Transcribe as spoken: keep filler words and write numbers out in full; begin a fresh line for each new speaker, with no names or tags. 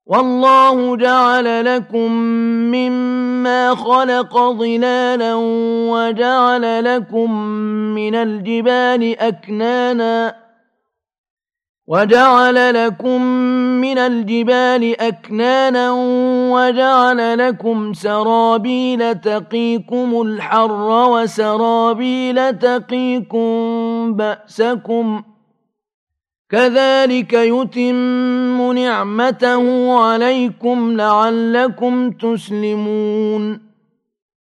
والله جعل لكم مما خلق ظلالا وجعل لكم من الجبال أكنانا وجعل لكم من الجبال أكنانا وجعل لكم سرابيل تقيكم الحر وسرابيل تقيكم بأسكم كذلك يتم نعمته عليكم لعلكم تسلمون